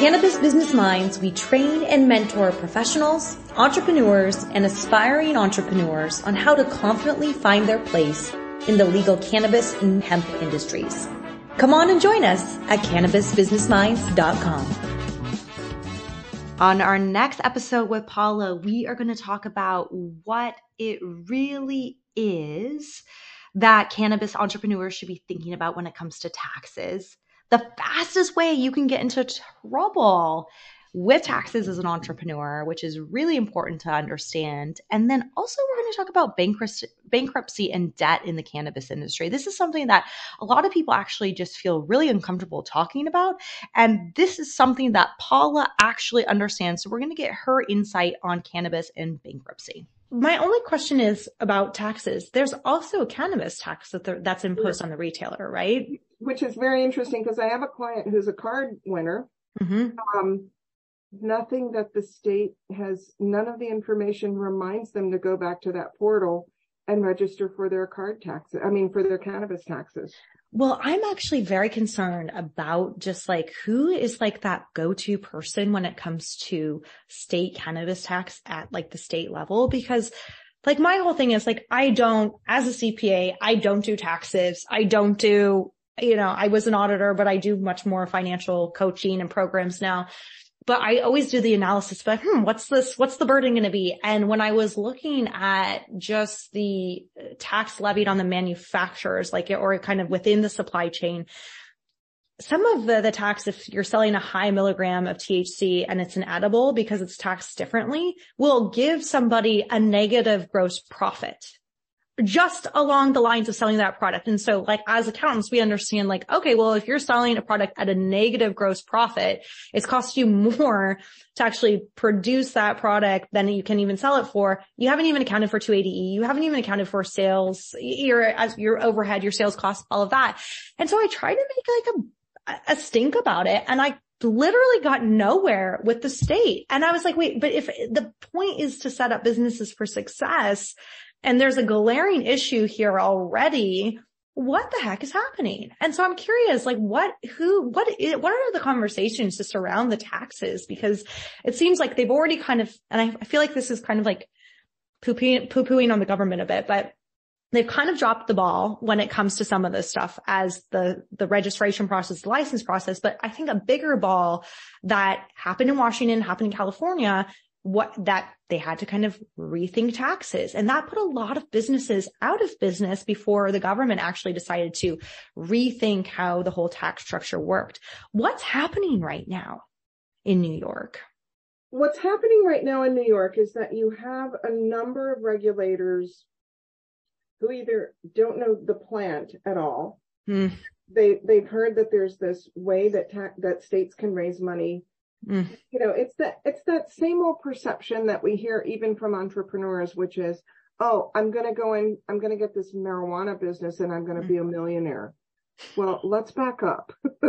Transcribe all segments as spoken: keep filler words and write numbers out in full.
Cannabis Business Minds, we train and mentor professionals, entrepreneurs, and aspiring entrepreneurs on how to confidently find their place in the legal cannabis and hemp industries. Come on and join us at cannabis business minds dot com. On our next episode with Paula, we are going to talk about what it really is that cannabis entrepreneurs should be thinking about when it comes to taxes. The fastest way you can get into trouble with taxes as an entrepreneur, which is really important to understand. And then also we're going to talk about bankruptcy, bankruptcy and debt in the cannabis industry. This is something that a lot of people actually just feel really uncomfortable talking about. And this is something that Paula actually understands. So we're going to get her insight on cannabis and bankruptcy. My only question is about taxes. There's also a cannabis tax that there, that's imposed on the retailer, right? Which is very interesting because I have a client who's a card winner. Mm-hmm. Um, nothing that the state has, none of the information reminds them to go back to that portal and register for their card taxes. I mean, for their cannabis taxes. Well, I'm actually very concerned about just like who is like that go-to person when it comes to state cannabis tax at like the state level, because like my whole thing is like, I don't, as a C P A, I don't do taxes. I don't do, you know, I was an auditor, but I do much more financial coaching and programs now. But I always do the analysis, but hmm, what's this, what's the burden going to be? And when I was looking at just the tax levied on the manufacturers, like, or kind of within the supply chain, some of the, the tax, if you're selling a high milligram of T H C and it's an edible because it's taxed differently, will give somebody a negative gross profit just along the lines of selling that product. And so like as accountants, we understand like, okay, well, if you're selling a product at a negative gross profit, it's cost you more to actually produce that product than you can even sell it for. You haven't even accounted for two eighty E. You haven't even accounted for sales, your, as your overhead, your sales costs, all of that. And so I tried to make like a, a stink about it. And I literally got nowhere with the state. And I was like, wait, but if the point is to set up businesses for success, and there's a glaring issue here already, what the heck is happening? And so I'm curious, like what, who, what, is, what are the conversations just around the taxes? Because it seems like they've already kind of, and I, I feel like this is kind of like poo-pooing, poo-pooing on the government a bit, but they've kind of dropped the ball when it comes to some of this stuff as the, the registration process, the license process. But I think a bigger ball that happened in Washington, happened in California, what that they had to kind of rethink taxes. And that put a lot of businesses out of business before the government actually decided to rethink how the whole tax structure worked. What's happening right now in New York? What's happening right now in New York is that you have a number of regulators who either don't know the plant at all. Mm. They, they've heard that there's this way that ta- that states can raise money. Mm. You know, it's that, it's that same old perception that we hear even from entrepreneurs, which is, oh, I'm going to go in, I'm going to get this marijuana business and I'm going to be a millionaire. Well, let's back up.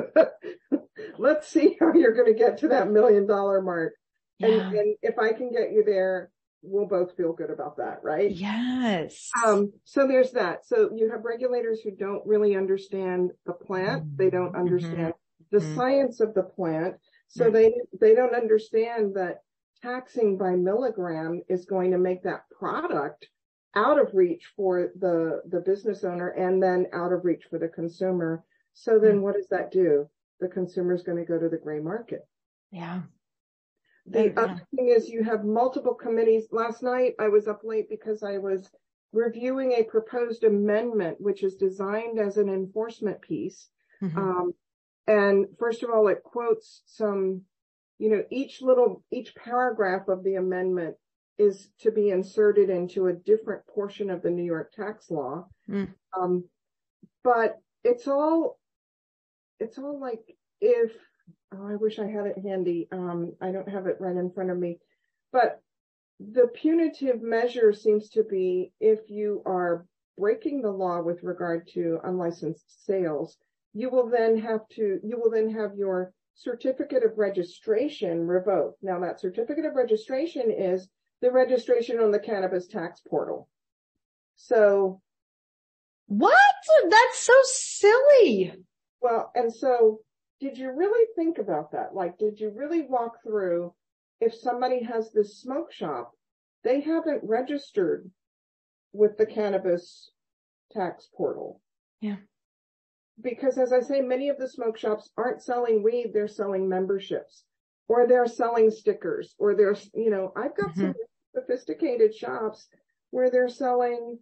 Let's see how you're going to get to that million dollar mark. Yeah. And, and if I can get you there, we'll both feel good about that, right? Yes. Um, so there's that. So you have regulators who don't really understand the plant. They don't understand mm-hmm. the mm-hmm. science of the plant. So they, they don't understand that taxing by milligram is going to make that product out of reach for the, the business owner and then out of reach for the consumer. So then what does that do? The consumer is going to go to the gray market. Yeah. The yeah. other thing is you have multiple committees. Last night I was up late because I was reviewing a proposed amendment, which is designed as an enforcement piece. Mm-hmm. Um, And first of all, it quotes some, you know, each little, each paragraph of the amendment is to be inserted into a different portion of the New York tax law. Mm. Um, but it's all, it's all like if, oh, I wish I had it handy. Um, I don't have it right in front of me, but the punitive measure seems to be if you are breaking the law with regard to unlicensed sales, you will then have to, you will then have your certificate of registration revoked. Now that certificate of registration is the registration on the cannabis tax portal. So. What? That's so silly. Well, and so did you really think about that? Like, did you really walk through, if somebody has this smoke shop, they haven't registered with the cannabis tax portal. Yeah. Because as I say, many of the smoke shops aren't selling weed, they're selling memberships, or they're selling stickers, or they're, you know, I've got mm-hmm. some sophisticated shops where they're selling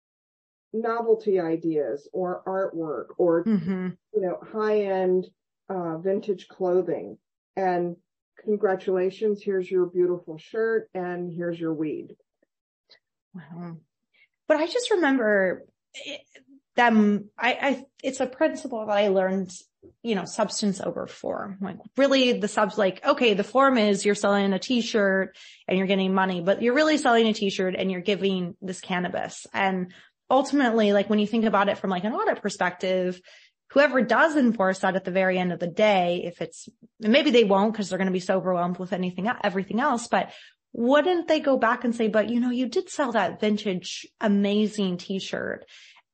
novelty ideas or artwork or, mm-hmm. you know, high-end uh, vintage clothing. And congratulations, here's your beautiful shirt and here's your weed. Wow. But I just remember them, I, I, it's a principle that I learned, you know, substance over form. Like really the subs, like, okay, the form is you're selling a t-shirt and you're getting money, but you're really selling a t-shirt and you're giving this cannabis. And ultimately, like when you think about it from like an audit perspective, whoever does enforce that at the very end of the day, if it's, and maybe they won't because they're going to be so overwhelmed with anything, everything else, but wouldn't they go back and say, but you know, you did sell that vintage amazing t-shirt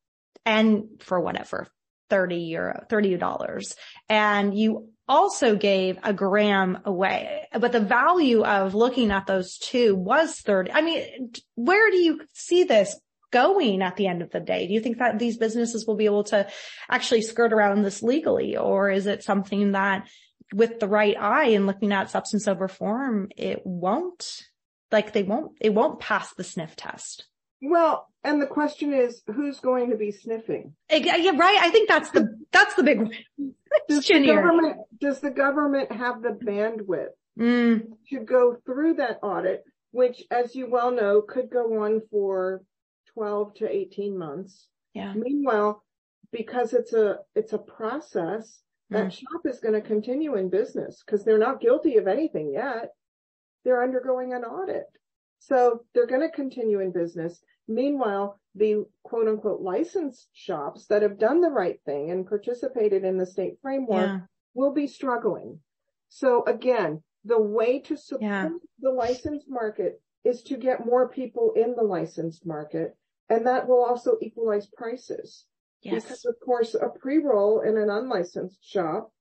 and for whatever, thirty euro, thirty dollars. And you also gave a gram away, but the value of looking at those two was thirty. I mean, where do you see this going at the end of the day? Do you think that these businesses will be able to actually skirt around this legally? Or is it something that with the right eye and looking at substance over form, it won't, like they won't, it won't pass the sniff test? Well, and the question is, who's going to be sniffing? Yeah, right. I think that's the, that's the big one. Does the government, does the government have the bandwidth mm. to go through that audit, which, as you well know, could go on for twelve to eighteen months. Yeah. Meanwhile, because it's a, it's a process, that mm. shop is going to continue in business because they're not guilty of anything yet. They're undergoing an audit. So they're going to continue in business. Meanwhile, the quote unquote licensed shops that have done the right thing and participated in the state framework yeah. will be struggling. So again, the way to support yeah. the licensed market is to get more people in the licensed market. And that will also equalize prices. Yes. Because of course, a pre-roll in an unlicensed shop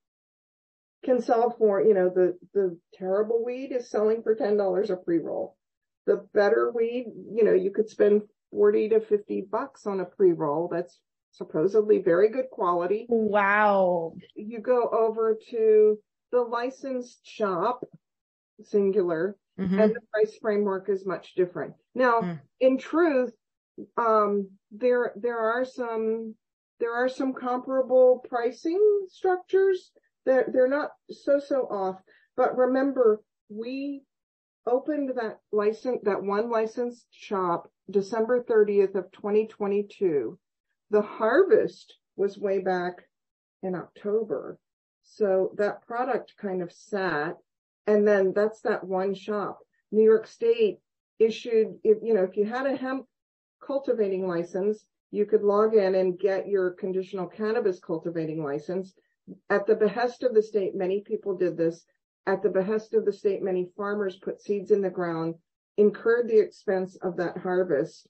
can sell for, you know, the, the terrible weed is selling for ten dollars a pre-roll. The better weed, you know, you could spend forty to fifty bucks on a pre-roll. That's supposedly very good quality. Wow. You go over to the licensed shop, singular, mm-hmm. and the price framework is much different. Now, mm. in truth, um, there, there are some, there are some comparable pricing structures. They're, they're not so, so off, but remember, we opened that license, that one licensed shop, December thirtieth of twenty twenty-two. The harvest was way back in October. So that product kind of sat, and then that's that one shop. New York State issued, if, you know, if you had a hemp cultivating license, you could log in and get your conditional cannabis cultivating license. At the behest of the state, many people did this. At the behest of the state, many farmers put seeds in the ground, incurred the expense of that harvest,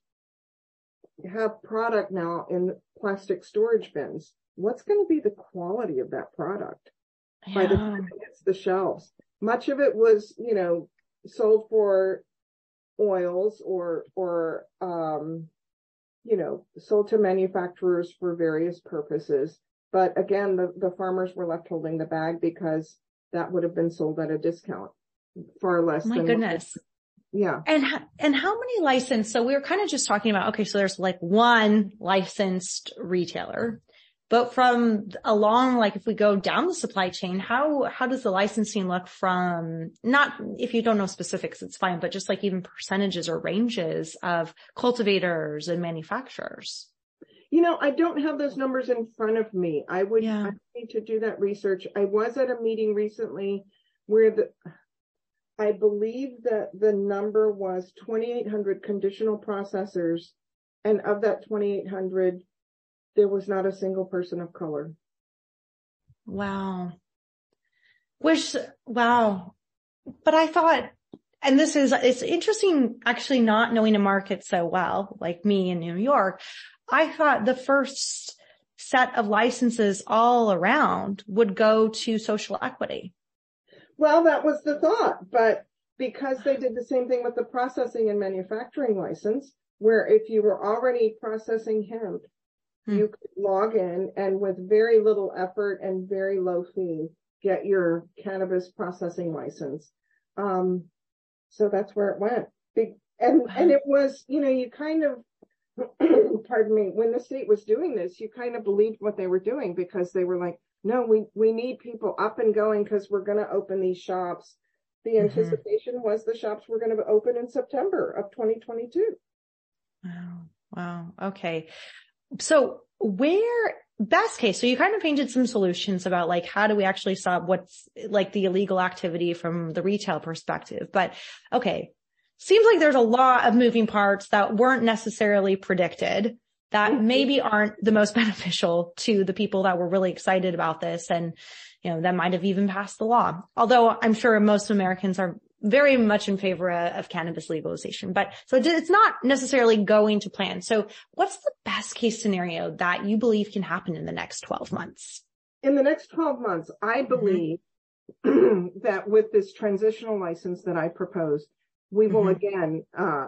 have product now in plastic storage bins. What's going to be the quality of that product yeah. by the time it hits the shelves? Much of it was, you know, sold for oils or, or, um, you know, sold to manufacturers for various purposes. But again, the, the farmers were left holding the bag because that would have been sold at a discount, far less. My than goodness. What, yeah. And, and how many licensed? So we were kind of just talking about, okay, so there's like one licensed retailer, but from along, like if we go down the supply chain, how, how does the licensing look from, not, if you don't know specifics, it's fine, but just like even percentages or ranges of cultivators and manufacturers? You know, I don't have those numbers in front of me. I would yeah. I need to do that research. I was at a meeting recently where the, I believe that the number was twenty-eight hundred conditional processors. And of that twenty-eight hundred, there was not a single person of color. Wow. Which, wow. But I thought, and this is, it's interesting actually not knowing a market so well, like me in New York. I thought the first set of licenses all around would go to social equity. Well, that was the thought, but because they did the same thing with the processing and manufacturing license, where if you were already processing hemp, hmm. you could log in and with very little effort and very low fee, get your cannabis processing license. Um, so that's where it went. Big, and, wow. and it was, you know, you kind of, pardon me, when the state was doing this, you kind of believed what they were doing because they were like, no, we, we need people up and going because we're going to open these shops. The anticipation mm-hmm. was the shops were going to open in September of twenty twenty-two. Wow. Wow. Okay. So where, best case, so you kind of painted some solutions about like, how do we actually stop what's like the illegal activity from the retail perspective? But okay. Seems like there's a lot of moving parts that weren't necessarily predicted that mm-hmm. maybe aren't the most beneficial to the people that were really excited about this. And, you know, that might have even passed the law. Although I'm sure most Americans are very much in favor of cannabis legalization, but so it's not necessarily going to plan. So what's the best case scenario that you believe can happen in the next twelve months? In the next twelve months, I believe mm-hmm. that with this transitional license that I proposed, we will mm-hmm. again uh,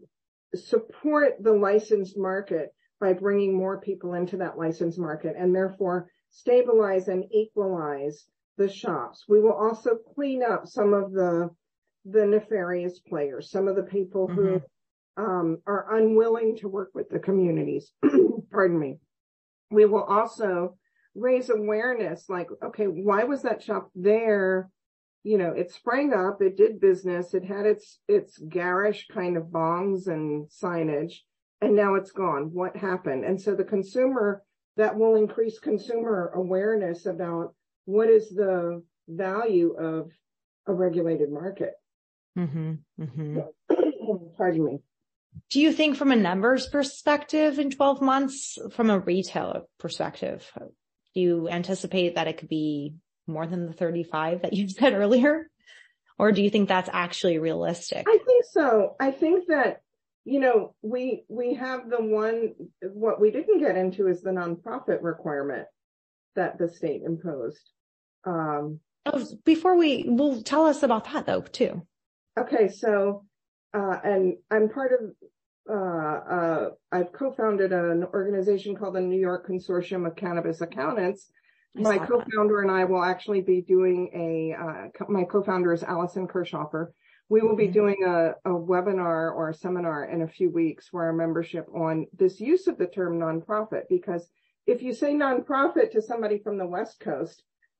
support the licensed market by bringing more people into that licensed market and therefore stabilize and equalize the shops. We will also clean up some of the the nefarious players, some of the people mm-hmm. who um, are unwilling to work with the communities. Pardon me. We will also raise awareness like, okay, why was that shop there? You know, it sprang up, it did business, it had its, its garish kind of bongs and signage, and now it's gone. What happened? And so the consumer, that will increase consumer awareness about what is the value of a regulated market. Mm-hmm, mm-hmm. Pardon me. Do you think from a numbers perspective in twelve months, from a retail perspective, do you anticipate that it could be more than the thirty-five that you said earlier? Or do you think that's actually realistic? I think so. I think that, you know, we, we have the one, what we didn't get into is the nonprofit requirement that the state imposed. Um, oh, before we, well, tell us about that though, too. Okay. So, uh, and I'm part of, uh, uh, I've co-founded an organization called the New York Consortium of Cannabis Accountants. My co-founder and I will actually be doing a, uh, my co-founder is Allison Kirschhofer. We will be doing a, a webinar or a seminar in a few weeks for our membership on this use of the term nonprofit, because if you say nonprofit to somebody from the West Coast,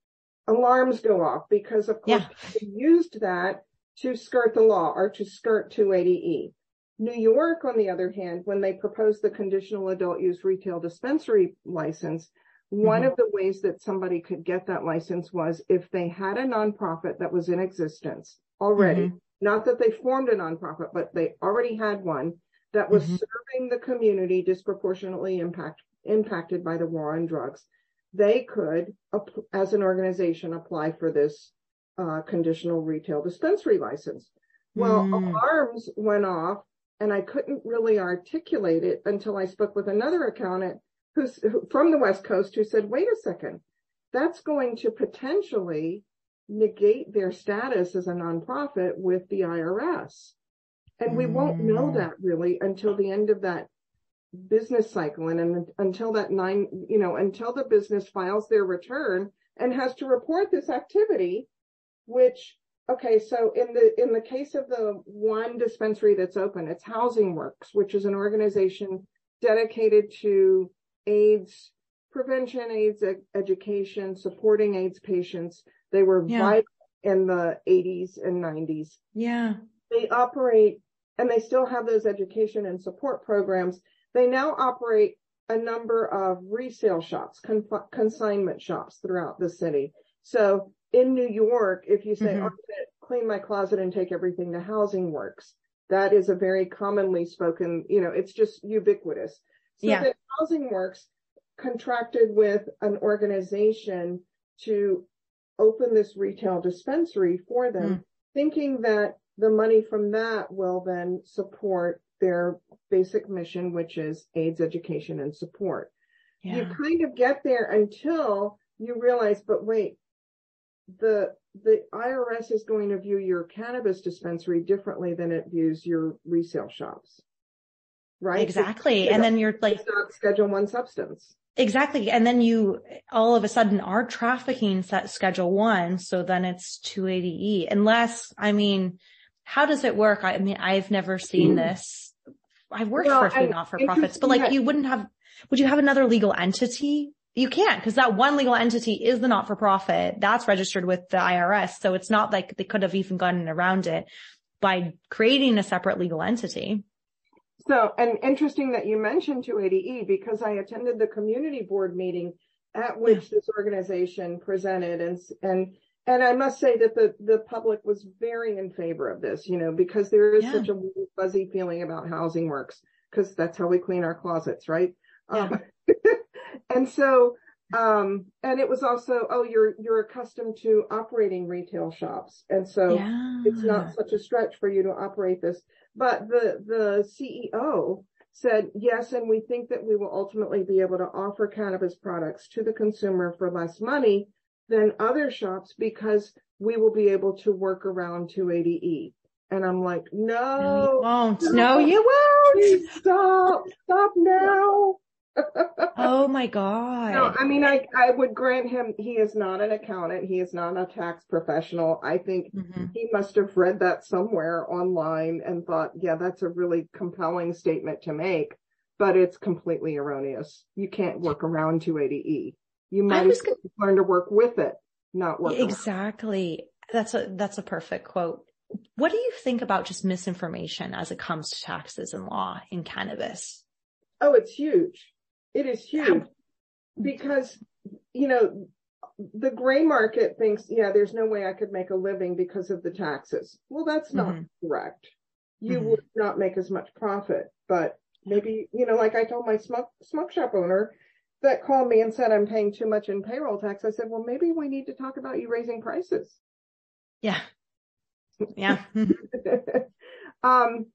alarms go off because of course yeah. they used that to skirt the law or to skirt two eighty E. New York, on the other hand, when they proposed the conditional adult use retail dispensary license, one mm-hmm. of the ways that somebody could get that license was if they had a nonprofit that was in existence already, mm-hmm. not that they formed a nonprofit, but they already had one that was mm-hmm. serving the community disproportionately impact, impacted by the war on drugs. They could, as an organization, apply for this uh, conditional retail dispensary license. Well, mm. alarms went off, and I couldn't really articulate it until I spoke with another accountant who's who, from the West Coast who said, wait a second, that's going to potentially negate their status as a nonprofit with the I R S. And mm. we won't know that really until the end of that business cycle and, and until that nine, you know, until the business files their return and has to report this activity, which, okay, so in the, in the case of the one dispensary that's open, it's Housing Works, which is an organization dedicated to AIDS prevention, AIDS ed- education, supporting AIDS patients. They were yeah. vital in the eighties and nineties. Yeah. They operate, and they still have those education and support programs. They now operate a number of resale shops, con- consignment shops throughout the city. So in New York, if you say, mm-hmm. oh, I'm going to clean my closet and take everything to Housing Works, that is a very commonly spoken, you know, it's just ubiquitous. So yeah. that Housing Works contracted with an organization to open this retail dispensary for them, mm. thinking that the money from that will then support their basic mission, which is AIDS education and support. Yeah. You kind of get there until you realize, but wait, the the I R S is going to view your cannabis dispensary differently than it views your resale shops, right? Exactly. And then you're like, it's not Schedule One substance. Exactly. And then you all of a sudden are trafficking set Schedule One. So then it's two eighty E. Unless, I mean, how does it work? I mean, I've never seen this. I've worked Well, for a few and not-for-profits, but like interesting you wouldn't have, would you have another legal entity? You can't, because that one legal entity is the not-for-profit. That's registered with the I R S. So it's not like they could have even gotten around it by creating a separate legal entity. So, and interesting that you mentioned two eighty E, because I attended the community board meeting at which Yeah. this organization presented, and and and I must say that the the public was very in favor of this, you know, because there is Yeah. such a fuzzy feeling about housing works, because that's how we clean our closets, right? Yeah. Um, and so, um, and it was also, oh, you're you're accustomed to operating retail shops, and so Yeah. it's not such a stretch for you to operate this. But the, the C E O said, yes, and we think that we will ultimately be able to offer cannabis products to the consumer for less money than other shops because we will be able to work around two eighty E. And I'm like, no, No, you won't. no, No, you won't. please stop, stop now. Oh my God. No, I mean, I, I would grant him, he is not an accountant. He is not a tax professional. I think Mhm. he must have read that somewhere online and thought, yeah, that's a really compelling statement to make, but it's completely erroneous. You can't work around two eighty E. You might was as well learn to work with it, not work around. Exactly. That's a, that's a perfect quote. What do you think about just misinformation as it comes to taxes and law in cannabis? Oh, it's huge. It is huge. How- Because, you know, the gray market thinks, yeah, there's no way I could make a living because of the taxes. Well, that's not Mhm. correct. You Mhm. would not make as much profit, but maybe, you know, like I told my smoke, smoke shop owner that called me and said, I'm paying too much in payroll tax. I said, well, maybe we need to talk about you raising prices. Yeah. Yeah. Mhm. um,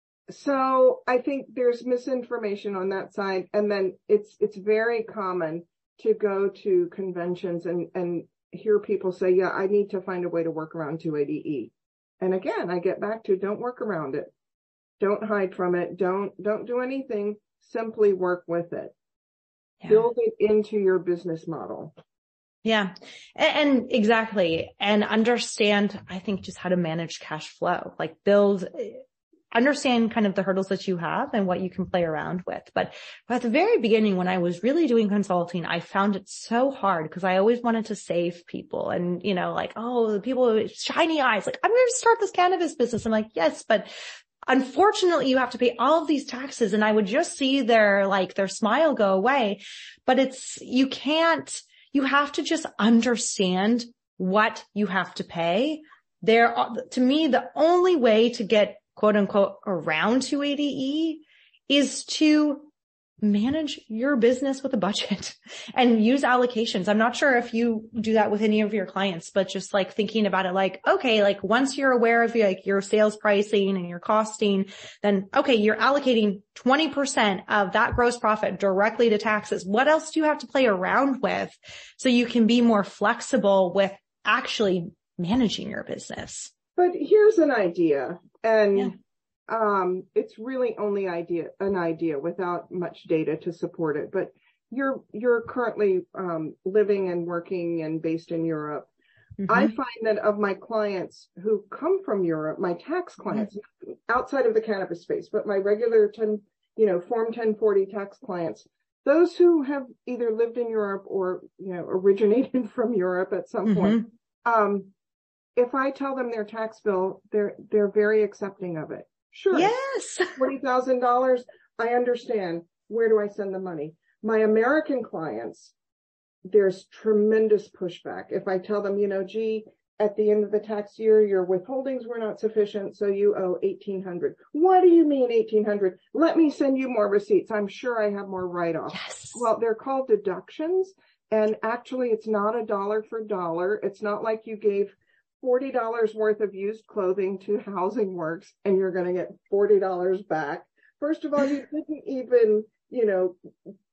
So I think there's misinformation on that side. And then it's, it's very common to go to conventions and, and hear people say, yeah, I need to find a way to work around two eighty E. And again, I get back to don't work around it. Don't hide from it. Don't, don't do anything. Simply work with it. Yeah. Build it into your business model. Yeah. And, and exactly. And understand, I think, just how to manage cash flow, like build, understand kind of the hurdles that you have and what you can play around with. But at the very beginning, when I was really doing consulting, I found it so hard because I always wanted to save people and, you know, like, oh, the people with shiny eyes, like, I'm going to start this cannabis business. I'm like, yes, but unfortunately you have to pay all of these taxes. And I would just see their, like, their smile go away. But it's, you can't, you have to just understand what you have to pay. There, to me, the only way to get quote unquote around two eighty E is to manage your business with a budget and use allocations. I'm not sure if you do that with any of your clients, but just like thinking about it like, okay, like once you're aware of like your sales pricing and your costing, then okay, you're allocating twenty percent of that gross profit directly to taxes. What else do you have to play around with so you can be more flexible with actually managing your business? But here's an idea, and Yeah. um, it's really only idea an idea without much data to support it. But you're you're currently um, living and working and based in Europe. Mm-hmm. I find that of my clients who come from Europe, my tax clients mm-hmm. outside of the cannabis space, but my regular ten, you know, Form ten forty tax clients, those who have either lived in Europe or you know originated from Europe at some Mm-hmm. point. Um, If I tell them their tax bill, they're, they're very accepting of it. Sure. Yes. forty thousand dollars. I understand. Where do I send the money? My American clients, there's tremendous pushback. If I tell them, you know, gee, at the end of the tax year, your withholdings were not sufficient, so you owe eighteen hundred dollars. What do you mean eighteen hundred dollars? Let me send you more receipts. I'm sure I have more write-offs. Yes. Well, they're called deductions. And actually, it's not a dollar for dollar. It's not like you gave forty dollars worth of used clothing to Housing Works and you're going to get forty dollars back. First of all, you didn't even, you know,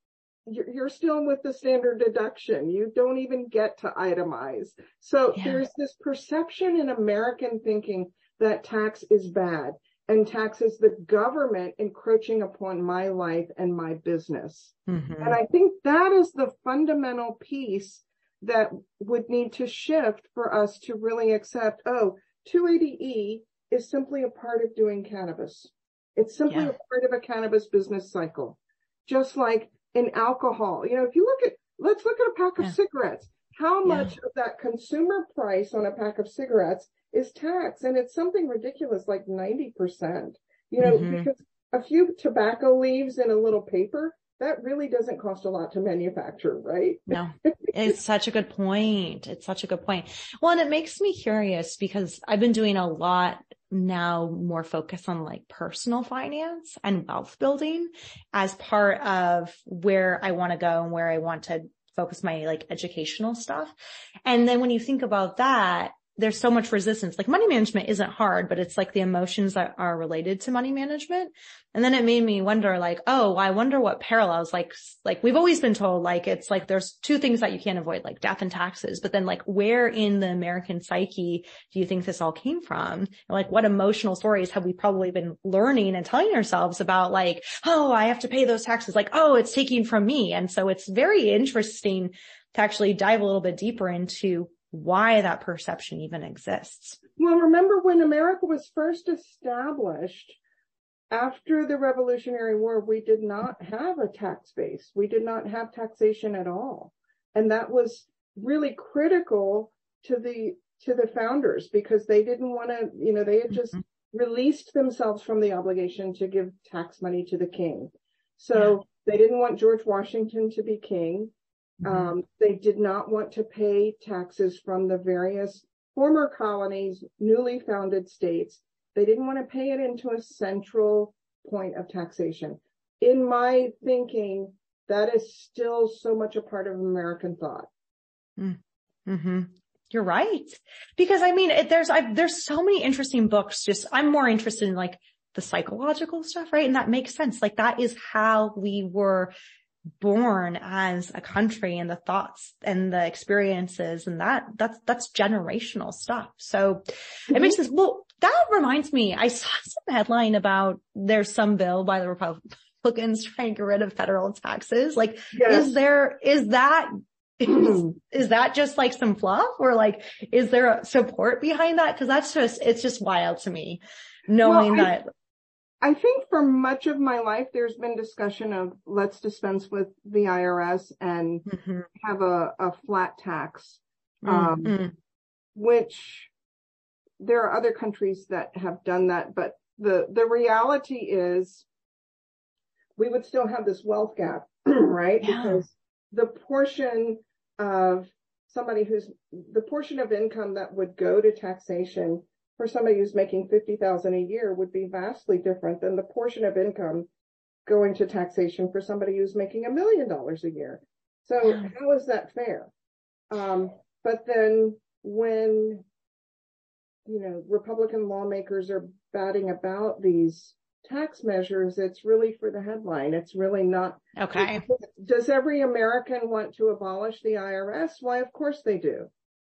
you're, you're still with the standard deduction. You don't even get to itemize. So Yeah. there's this perception in American thinking that tax is bad, and tax is the government encroaching upon my life and my business. Mm-hmm. And I think that is the fundamental piece that would need to shift for us to really accept, oh, two eighty E is simply a part of doing cannabis. It's simply Yeah. a part of a cannabis business cycle. Just like in alcohol, you know, if you look at, let's look at a pack of Yeah. cigarettes. How Yeah. much of that consumer price on a pack of cigarettes is tax? And it's something ridiculous, like ninety percent, you know, Mhm. because a few tobacco leaves in a little paper, that really doesn't cost a lot to manufacture, right? No, it's such a good point. It's such a good point. Well, and it makes me curious because I've been doing a lot now more focus on like personal finance and wealth building as part of where I want to go and where I want to focus my like educational stuff. And then when you think about that, there's so much resistance. Like money management isn't hard, but it's like the emotions that are related to money management. And then it made me wonder like, oh, I wonder what parallels, like, like we've always been told, like, it's like, there's two things that you can't avoid, like death and taxes. But then like, where in the American psyche do you think this all came from? And like, what emotional stories have we probably been learning and telling ourselves about like, oh, I have to pay those taxes. Like, oh, it's taking from me. And so it's very interesting to actually dive a little bit deeper into why that perception even exists. Well, remember when America was first established after the Revolutionary War, we did not have a tax base. We did not have taxation at all. And that was really critical to the, to the founders because they didn't want to, you know, they had just mm-hmm. released themselves from the obligation to give tax money to the king. So yeah. they didn't want George Washington to be king. Mm-hmm. Um, they did not want to pay taxes from the various former colonies, newly founded states. They didn't want to pay it into a central point of taxation. In my thinking, that is still so much a part of American thought. Mm-hmm. You're right. Because I mean, it, there's, I, there's so many interesting books. Just, I'm more interested in like the psychological stuff, right? And that makes sense. Like that is how we were born as a country, and the thoughts and the experiences, and that that's that's generational stuff. So mm-hmm. it makes sense. Well, that reminds me, I saw some headline about there's some bill by the Republicans trying to get rid of federal taxes. Like, yes. is there is that is, is that just like some fluff, or like is there a support behind that? Because that's just it's just wild to me, knowing well, I- that. I think for much of my life, there's been discussion of let's dispense with the I R S and mm-hmm. have a, a flat tax, um, mm-hmm. which there are other countries that have done that. But the, the reality is we would still have this wealth gap, right? Yeah. Because the portion of somebody who's the portion of income that would go to taxation for somebody who's making fifty thousand dollars a year would be vastly different than the portion of income going to taxation for somebody who's making a million dollars a year. So yeah. how is that fair? Um, but then when, you know, Republican lawmakers are batting about these tax measures, it's really for the headline. It's really not. Okay. Does every American want to abolish the I R S? Why, of course they do.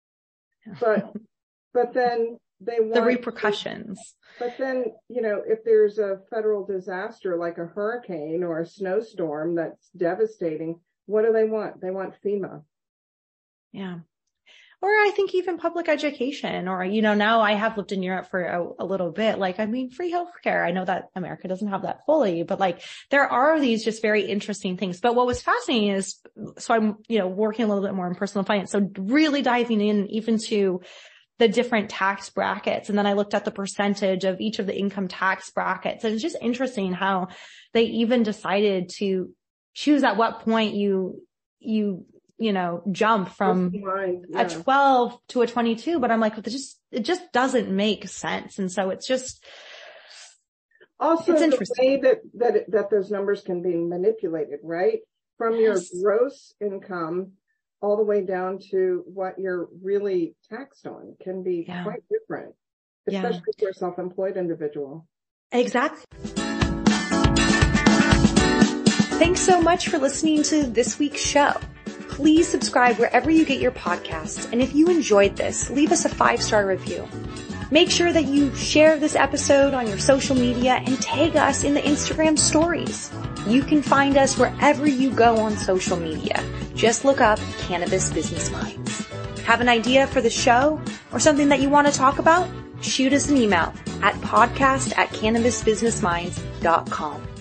But, but then, They want the repercussions. To, but then, you know, if there's a federal disaster like a hurricane or a snowstorm that's devastating, what do they want? They want FEMA. Yeah. Or I think even public education, or, you know, now I have lived in Europe for a, a little bit. Like, I mean, free healthcare. I know that America doesn't have that fully, but like there are these just very interesting things. But what was fascinating is, so I'm, you know, working a little bit more in personal finance. So really diving in even to the different tax brackets. And then I looked at the percentage of each of the income tax brackets. And it's just interesting how they even decided to choose at what point you, you, you know, jump from yeah. a twelve to a twenty-two. But I'm like, it just, it just doesn't make sense. And so it's just, also it's the interesting. way that, that, that those numbers can be manipulated, right? From yes. your gross income all the way down to what you're really taxed on can be yeah. quite different, especially yeah. if you're a self-employed individual. Exactly. Thanks so much for listening to this week's show. Please subscribe wherever you get your podcasts, and if you enjoyed this, leave us a five-star review. Make sure that you share this episode on your social media and tag us in the Instagram stories. You can find us wherever you go on social media. Just look up Cannabis Business Minds. Have an idea for the show or something that you want to talk about? Shoot us an email at podcast at cannabis business minds dot com.